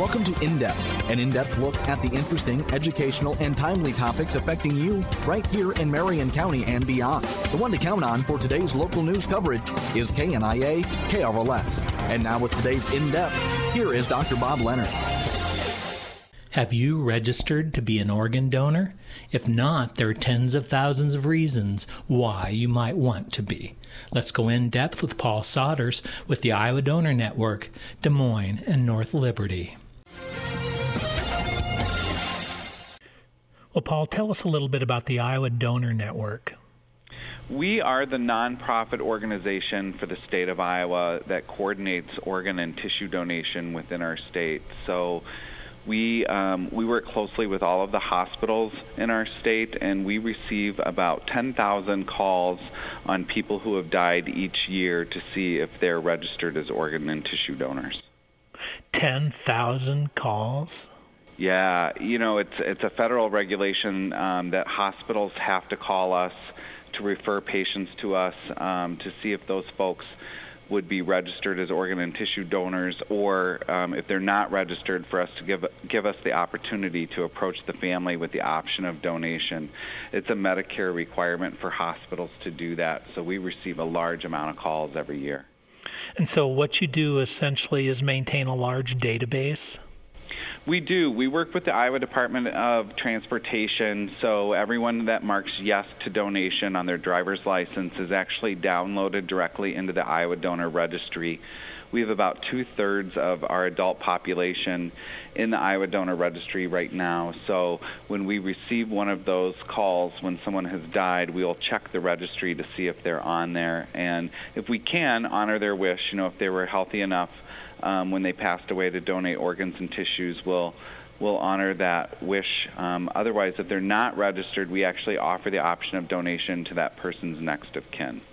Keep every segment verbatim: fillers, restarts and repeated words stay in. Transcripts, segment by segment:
Welcome to In-Depth, an in-depth look at the interesting, educational, and timely topics affecting you right here in Marion County and beyond. The one to count on for today's local news coverage is K N I A K R L S. And now with today's In-Depth, here is Doctor Bob Leonard. Have you registered to be an organ donor? If not, there are tens of thousands of reasons why you might want to be. Let's go in depth with Paul Sodders with the Iowa Donor Network, Des Moines and North Liberty. Well, Paul, tell us a little bit about the Iowa Donor Network. We are the nonprofit organization for the state of Iowa that coordinates organ and tissue donation within our state. So we um, we work closely with all of the hospitals in our state, and we receive about ten thousand calls on people who have died each year to see if they're registered as organ and tissue donors. ten thousand calls? Yeah, you know, it's it's a federal regulation um, that hospitals have to call us to refer patients to us um, to see if those folks would be registered as organ and tissue donors, or um, if they're not registered, for us to give give us the opportunity to approach the family with the option of donation. It's a Medicare requirement for hospitals to do that, so we receive a large amount of calls every year. And so what you do essentially is maintain a large database? We do. We work with the Iowa Department of Transportation, so everyone that marks yes to donation on their driver's license is actually downloaded directly into the Iowa Donor Registry. We have about two-thirds of our adult population in the Iowa Donor Registry right now, so when we receive one of those calls when someone has died, we'll check the registry to see if they're on there, and if we can, honor their wish. You know, if they were healthy enough Um, when they passed away to donate organs and tissues, we'll, we'll honor that wish. Um, otherwise, if they're not registered, we actually offer the option of donation to that person's next of kin.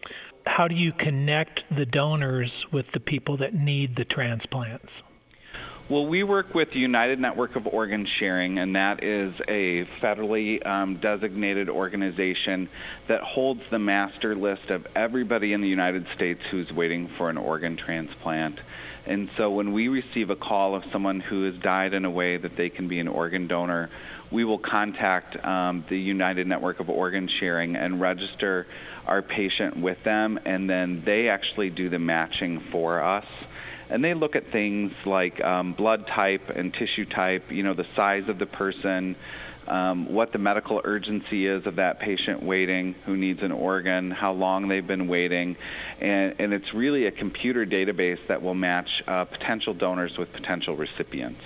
How do you connect the donors with the people that need the transplants? Well, we work with the United Network of Organ Sharing, and that is a federally um, designated organization that holds the master list of everybody in the United States who's waiting for an organ transplant. And so when we receive a call of someone who has died in a way that they can be an organ donor, we will contact um, the United Network of Organ Sharing and register our patient with them, and then they actually do the matching for us. And they look at things like um, blood type and tissue type, you know, the size of the person, um, what the medical urgency is of that patient waiting who needs an organ, how long they've been waiting. And, and it's really a computer database that will match uh, potential donors with potential recipients.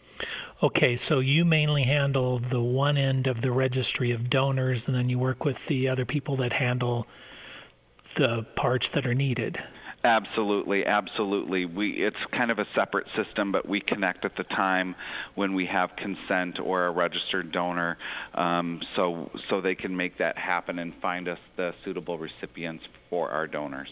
Okay, so you mainly handle the one end of the registry of donors, and then you work with the other people that handle the parts that are needed. Absolutely, absolutely. We it's kind of a separate system, but we connect at the time when we have consent or a registered donor, um, so so they can make that happen and find us the suitable recipients for our donors.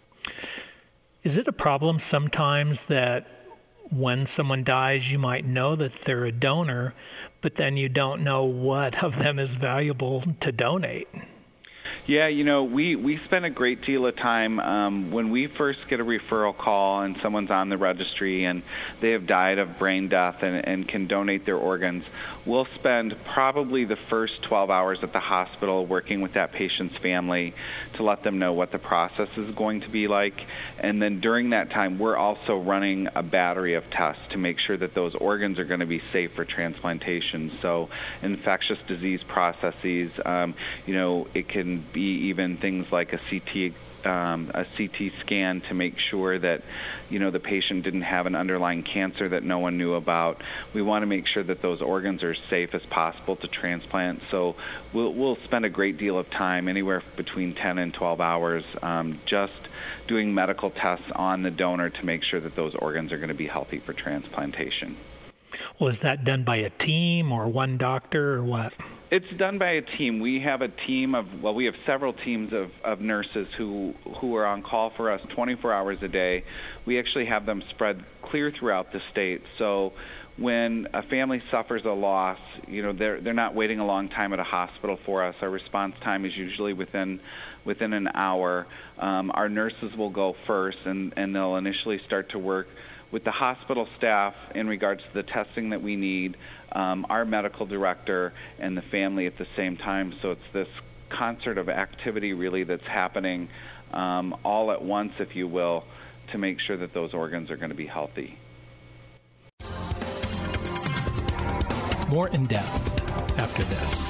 Is it a problem sometimes that when someone dies, you might know that they're a donor, but then you don't know what of them is valuable to donate? Yeah, you know, we, we spend a great deal of time um, when we first get a referral call and someone's on the registry and they have died of brain death and, and can donate their organs. We'll spend probably the first twelve hours at the hospital working with that patient's family to let them know what the process is going to be like. And then during that time, we're also running a battery of tests to make sure that those organs are going to be safe for transplantation. So infectious disease processes, um, you know, it can be even things like a C T um, a C T scan to make sure that, you know, the patient didn't have an underlying cancer that no one knew about. We want to make sure that those organs are as safe as possible to transplant. So we'll, we'll spend a great deal of time, anywhere between ten and twelve hours, um, just doing medical tests on the donor to make sure that those organs are going to be healthy for transplantation. Well, is that done by a team or one doctor or what? It's done by a team. We have a team of, well, we have several teams of, of nurses who, who are on call for us twenty-four hours a day. We actually have them spread clear throughout the state. So when a family suffers a loss, you know, they're, they're not waiting a long time at a hospital for us. Our response time is usually within within an hour. Um, our nurses will go first, and, and they'll initially start to work with the hospital staff in regards to the testing that we need, um, our medical director, and the family at the same time. So it's this concert of activity really that's happening um, all at once, if you will, to make sure that those organs are going to be healthy. More in depth after this.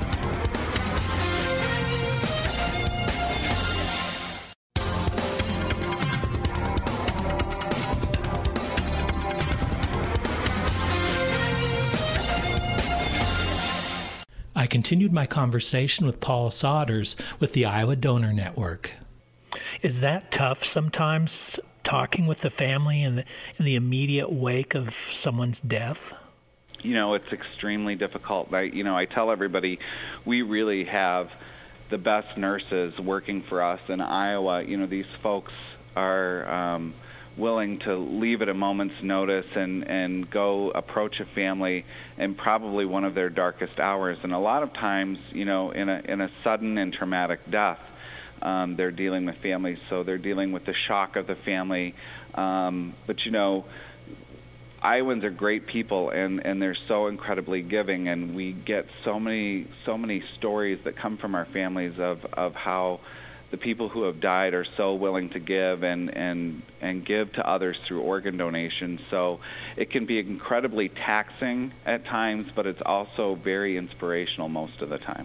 I continued my conversation with Paul Sodders with the Iowa Donor Network. Is that tough sometimes, talking with the family in the, in the immediate wake of someone's death? You know, it's extremely difficult. I, you know, I tell everybody we really have the best nurses working for us in Iowa. You know, these folks are um, willing to leave at a moment's notice and, and go approach a family in probably one of their darkest hours. And a lot of times, you know, in a in a sudden and traumatic death, um, they're dealing with families, so they're dealing with the shock of the family. Um, but, you know, Iowans are great people, and, and they're so incredibly giving, and we get so many so many stories that come from our families of, of how the people who have died are so willing to give and, and, and give to others through organ donation. So it can be incredibly taxing at times, but it's also very inspirational most of the time.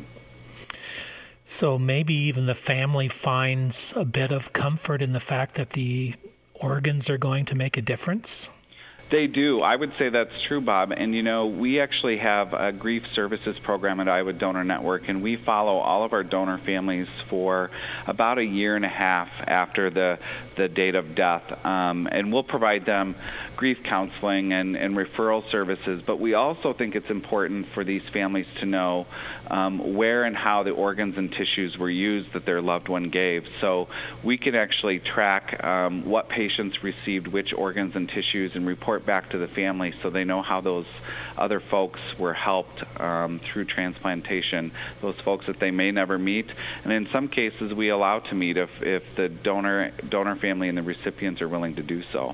So maybe even the family finds a bit of comfort in the fact that the organs are going to make a difference? They do. I would say that's true, Bob. And, you know, we actually have a grief services program at Iowa Donor Network, and we follow all of our donor families for about a year and a half after the, the date of death. Um, and we'll provide them grief counseling and, and referral services. But we also think it's important for these families to know um, where and how the organs and tissues were used that their loved one gave. So we can actually track um, what patients received which organs and tissues and report back to the family so they know how those other folks were helped um, through transplantation, those folks that they may never meet. And in some cases, we allow to meet if, if the donor donor family and the recipients are willing to do so.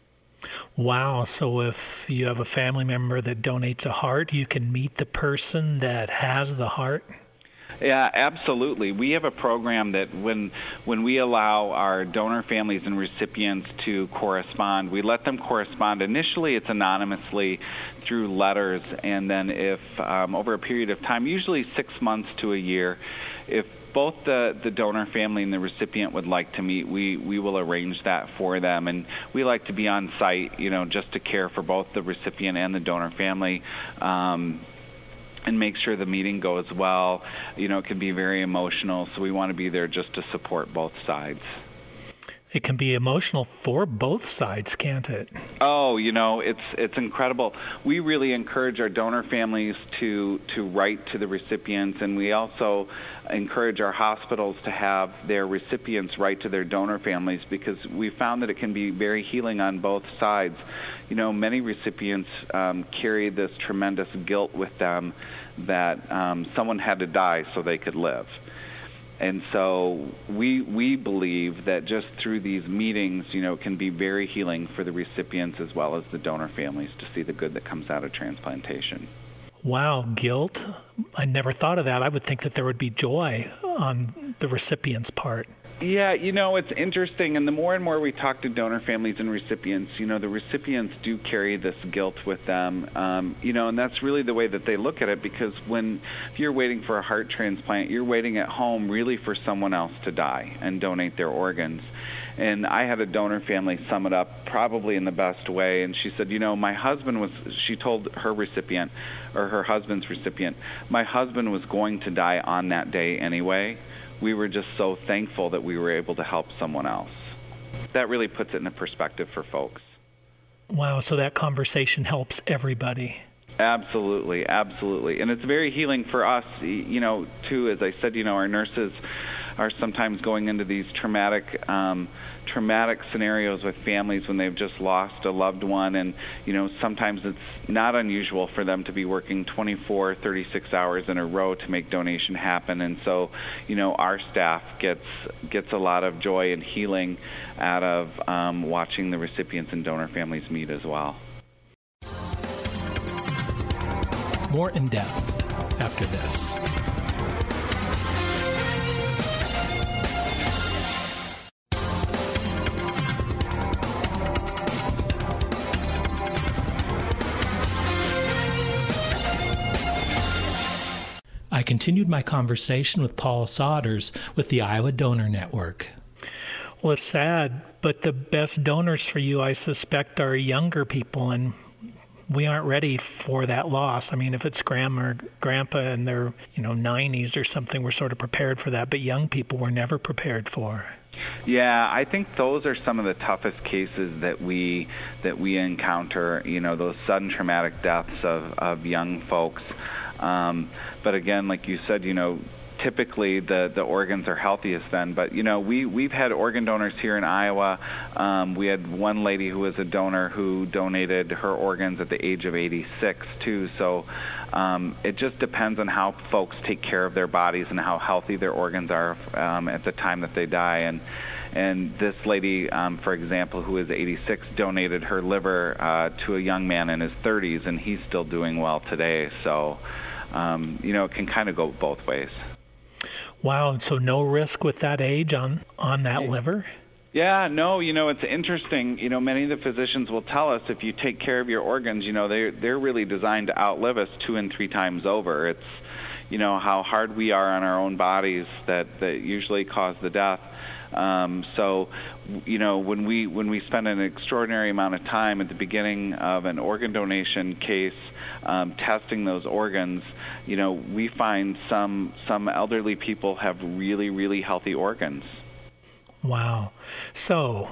Wow. So if you have a family member that donates a heart, you can meet the person that has the heart? Yeah, absolutely. We have a program that when when we allow our donor families and recipients to correspond, we let them correspond. Initially, it's anonymously through letters, and then if um, over a period of time, usually six months to a year, if both the, the donor family and the recipient would like to meet, we, we will arrange that for them. And we like to be on site, you know, just to care for both the recipient and the donor family. Um, and make sure the meeting goes well. You know, it can be very emotional, so we want to be there just to support both sides. It can be emotional for both sides, can't it? Oh, you know, it's it's incredible. We really encourage our donor families to to write to the recipients, and we also encourage our hospitals to have their recipients write to their donor families, because we found that it can be very healing on both sides. You know, many recipients um, carry this tremendous guilt with them that um, someone had to die so they could live. And so we we believe that just through these meetings, you know, it can be very healing for the recipients as well as the donor families to see the good that comes out of transplantation. Wow, guilt? I never thought of that. I would think that there would be joy on the recipient's part. Yeah, you know, it's interesting, and the more and more we talk to donor families and recipients, you know, the recipients do carry this guilt with them, um, you know, and that's really the way that they look at it, because when if you're waiting for a heart transplant, you're waiting at home really for someone else to die and donate their organs. And I had a donor family sum it up probably in the best way, and she said, you know, my husband was, she told her recipient, or her husband's recipient, my husband was going to die on that day anyway. We were just so thankful that we were able to help someone else. That really puts it in a perspective for folks. Wow, so that conversation helps everybody. Absolutely, absolutely. And it's very healing for us, you know, too. As I said, you know, our nurses are sometimes going into these traumatic um, traumatic scenarios with families when they've just lost a loved one, and you know sometimes it's not unusual for them to be working twenty-four, thirty-six hours in a row to make donation happen. And so you know our staff gets gets a lot of joy and healing out of um, watching the recipients and donor families meet as well. More in depth after this. I continued my conversation with Paul Sodders with the Iowa Donor Network. Well, it's sad, but the best donors for you, I suspect, are younger people, and we aren't ready for that loss. I mean, if it's grandma or grandpa in their, you know, nineties or something, we're sort of prepared for that, but young people we're never prepared for. Yeah, I think those are some of the toughest cases that we that we encounter, you know, those sudden traumatic deaths of, of young folks. Um, but again, like you said, you know, typically the, the organs are healthiest then. But, you know, we, we've had organ donors here in Iowa. Um, we had one lady who was a donor who donated her organs at the age of eighty-six, too. So um, it just depends on how folks take care of their bodies and how healthy their organs are um, at the time that they die. And And this lady, um, for example, who is eighty-six, donated her liver uh, to a young man in his thirties, and he's still doing well today. So, um, you know, it can kind of go both ways. Wow, so no risk with that age on, on that yeah. liver? Yeah, no, you know, it's interesting. You know, many of the physicians will tell us if you take care of your organs, you know, they're, they're really designed to outlive us two and three times over. It's, you know, how hard we are on our own bodies that, that usually cause the death. Um, so, you know, when we when we spend an extraordinary amount of time at the beginning of an organ donation case um, testing those organs, you know, we find some some elderly people have really, really healthy organs. Wow. So,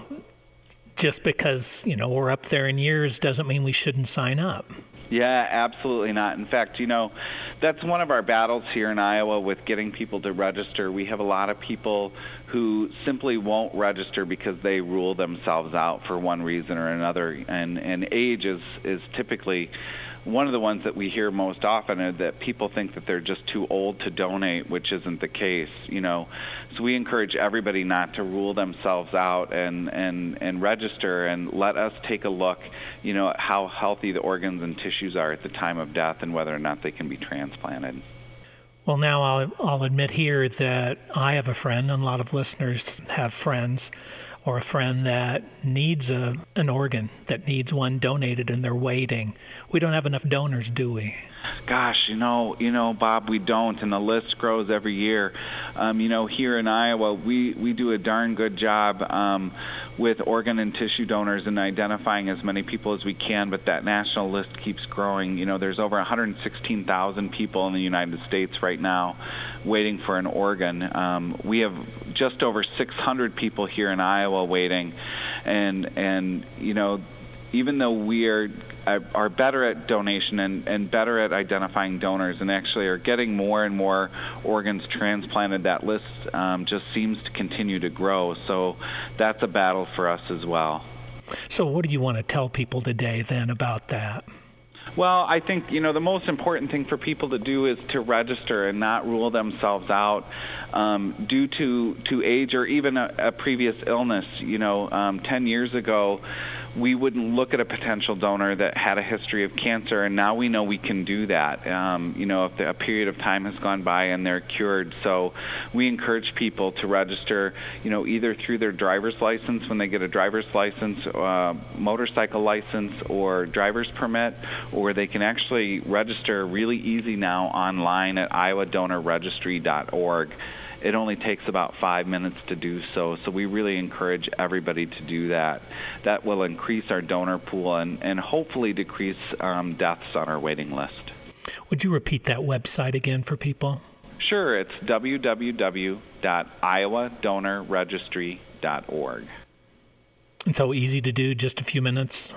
just because, you know, we're up there in years doesn't mean we shouldn't sign up. Yeah, absolutely not. In fact, you know, that's one of our battles here in Iowa with getting people to register. We have a lot of people who simply won't register because they rule themselves out for one reason or another. And, and age is, is typically one of the ones that we hear most often, is that people think that they're just too old to donate, which isn't the case, you know. So we encourage everybody not to rule themselves out and, and, and register, and let us take a look, you know, at how healthy the organs and tissues are at the time of death and whether or not they can be transplanted. Well, now I'll, I'll admit here that I have a friend, and a lot of listeners have friends, or a friend that needs a, an organ, that needs one donated, and they're waiting. We don't have enough donors, do we? Gosh, you know, you know, Bob, we don't, and the list grows every year. Um, you know, here in Iowa, we, we do a darn good job um, with organ and tissue donors and identifying as many people as we can, but that national list keeps growing. You know, there's over one hundred sixteen thousand people in the United States right now waiting for an organ. Um, we have just over six hundred people here in Iowa waiting, and, and you know, even though we are are better at donation and, and better at identifying donors and actually are getting more and more organs transplanted, that list um, just seems to continue to grow. So that's a battle for us as well. So what do you want to tell people today then about that? Well, I think, you know, the most important thing for people to do is to register and not rule themselves out um, due to, to age or even a, a previous illness. You know, um, ten years ago, we wouldn't look at a potential donor that had a history of cancer, and now we know we can do that, um, you know, if the, a period of time has gone by and they're cured. So we encourage people to register, you know, either through their driver's license when they get a driver's license, uh, motorcycle license, or driver's permit, or they can actually register really easy now online at iowa donor registry dot org. It only takes about five minutes to do so, so we really encourage everybody to do that. That will increase our donor pool and, and hopefully decrease um, deaths on our waiting list. Would you repeat that website again for people? Sure, it's w w w dot iowa donor registry dot org. And so easy to do, just a few minutes?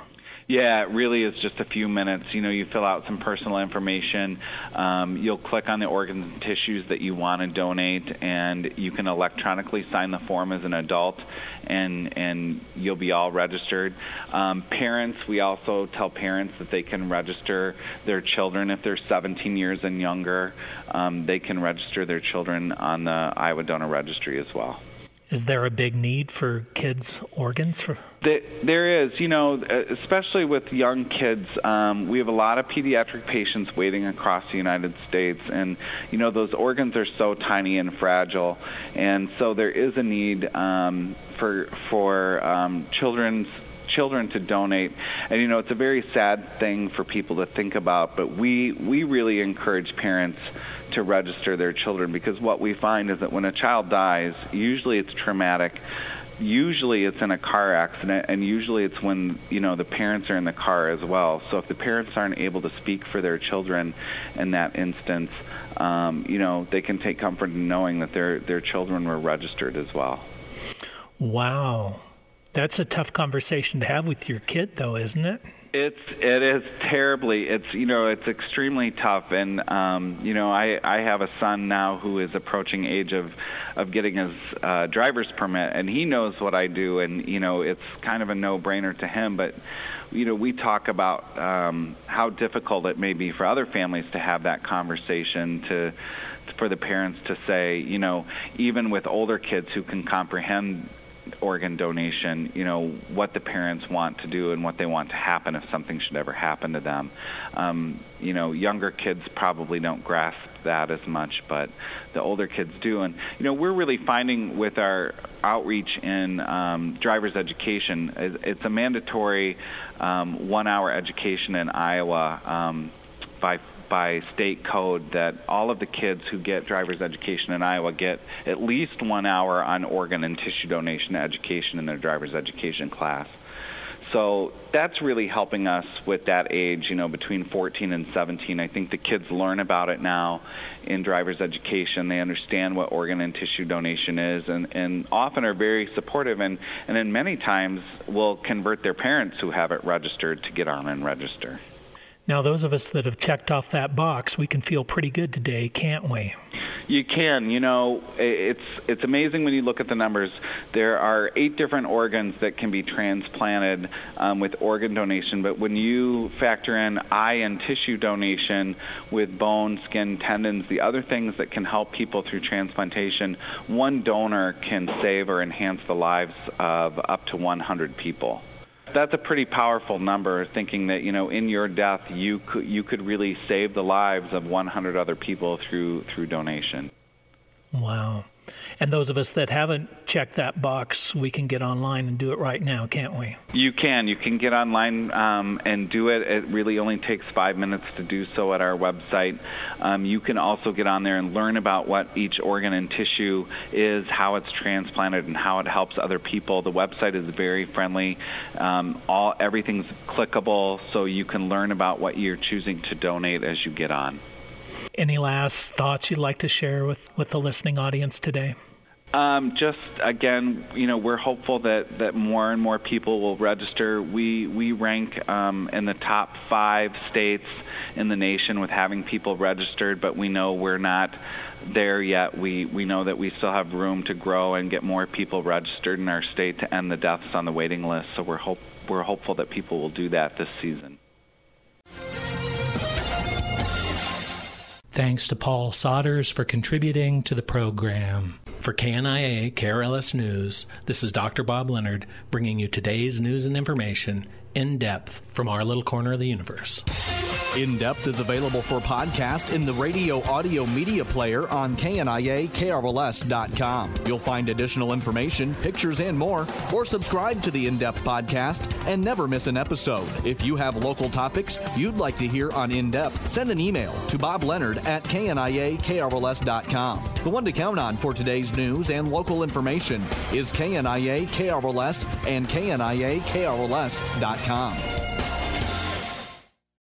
Yeah, it really is just a few minutes. You know, you fill out some personal information. Um, you'll click on the organs and tissues that you want to donate, and you can electronically sign the form as an adult, and and you'll be all registered. Um, parents, we also tell parents that they can register their children if they're seventeen years and younger. Um, they can register their children on the Iowa Donor Registry as well. Is there a big need for kids' organs? For There is, you know, especially with young kids. Um, we have a lot of pediatric patients waiting across the United States, and, you know, those organs are so tiny and fragile, and so there is a need um, for for um, children's children to donate. And, you know, it's a very sad thing for people to think about, but we, we really encourage parents to register their children, because what we find is that when a child dies, usually it's traumatic. Usually it's in a car accident, and usually it's when, you know, the parents are in the car as well. So if the parents aren't able to speak for their children in that instance, um, you know, they can take comfort in knowing that their their children were registered as well. Wow. That's a tough conversation to have with your kid, though, isn't it? It's it is terribly. It's you know it's extremely tough, and um, you know I, I have a son now who is approaching age of of getting his uh, driver's permit, and he knows what I do, and you know it's kind of a no-brainer to him. But you know we talk about um, how difficult it may be for other families to have that conversation, to for the parents to say, you know even with older kids who can comprehend organ donation, you know, what the parents want to do and what they want to happen if something should ever happen to them. Um, you know, younger kids probably don't grasp that as much, but the older kids do. And, you know, we're really finding with our outreach in um, driver's education, it's a mandatory um, one-hour education in Iowa um, by by state code, that all of the kids who get driver's education in Iowa get at least one hour on organ and tissue donation education in their driver's education class. So that's really helping us with that age, you know, between fourteen and seventeen. I think the kids learn about it now in driver's education. They understand what organ and tissue donation is, and, and often are very supportive, and, and in many times will convert their parents who have it registered to get on and register. Now, those of us that have checked off that box, we can feel pretty good today, can't we? You can. You know, it's it's amazing when you look at the numbers. There are eight different organs that can be transplanted um, with organ donation, but when you factor in eye and tissue donation with bone, skin, tendons, the other things that can help people through transplantation, one donor can save or enhance the lives of up to one hundred people. That's a pretty powerful number, thinking that, you know, in your death, you could you could really save the lives of one hundred other people through through donation. Wow. And those of us that haven't checked that box, we can get online and do it right now, can't we? You can. You can get online um, and do it. It really only takes five minutes to do so at our website. Um, you can also get on there and learn about what each organ and tissue is, how it's transplanted, and how it helps other people. The website is very friendly. Um, all everything's clickable, so you can learn about what you're choosing to donate as you get on. Any last thoughts you'd like to share with, with the listening audience today? Um, just, again, you know, we're hopeful that, that more and more people will register. We we rank um, in the top five states in the nation with having people registered, but we know we're not there yet. We, we know that we still have room to grow and get more people registered in our state to end the deaths on the waiting list. So we're hope we're hopeful that people will do that this season. Thanks to Paul Sodders for contributing to the program. For K N I A K R L S News, this is Doctor Bob Leonard bringing you today's news and information in depth from our little corner of the universe. In Depth is available for podcast in the radio audio media player on K N I A K R L S dot com. You'll find additional information, pictures, and more, or subscribe to the In Depth podcast and never miss an episode. If you have local topics you'd like to hear on In Depth, send an email to Bob Leonard at K N I A K R L S dot com. The one to count on for today's news and local information is K N I A K R L S and K N I A K R L S dot com.